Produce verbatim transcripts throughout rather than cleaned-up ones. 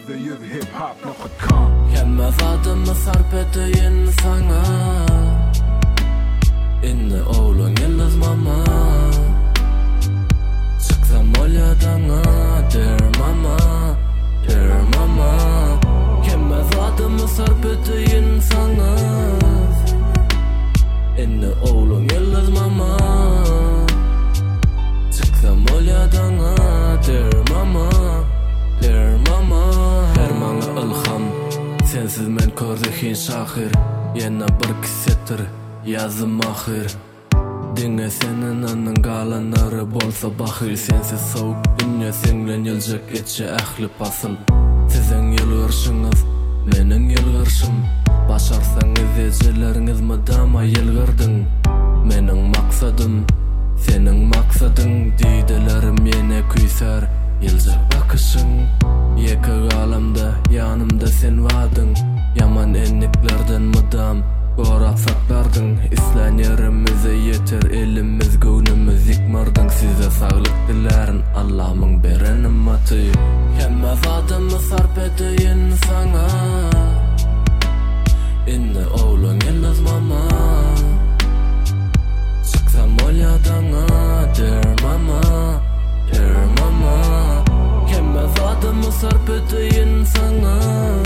yüzde yüz hip hop nokta com. Hemme zadımı sarp edeyim sana. İnne oğlun yıldız mama. Çıksam olyadana der mama, der mama. Hemme zadımı sarp edeyim sana. İnne oğlun yıldız mama. Çıksam olyadana der mama, der mama. Hermanı ilham, sensiz men kördehin şahir. Yana bir kisettir, yazım ahir. Dinle senin anın galanları bolsa bahir. Sensiz soğuk dünya senlen yıljak etçe ahli pasıl. Sizin yılgırşınız, menin yılgırşım. Başarsanız eceleriniz mıdama yılgırdın. Menin maksadım, senin maksadın. Didelerim yine küyser, yıljak bakışın. Yeka alamda yanımda sen vadın. Yaman enliklerden mıdam gorap saklardın. İslan yerimize yeter elimiz gönlümüz yıkmardın. Size sağlık dilerin Allah'ımın beren ımmatı. Hemme zadımı sarp edeyim sana. İnne oğlun yıldız mama. Çıksam olyadana der mama, der mama. Hemme zadımı sarp edeyim sana.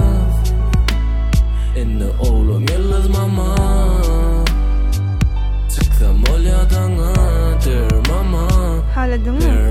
İnne oğlun yıldız mama. Çıksam olyadana der mama, Haladın mı?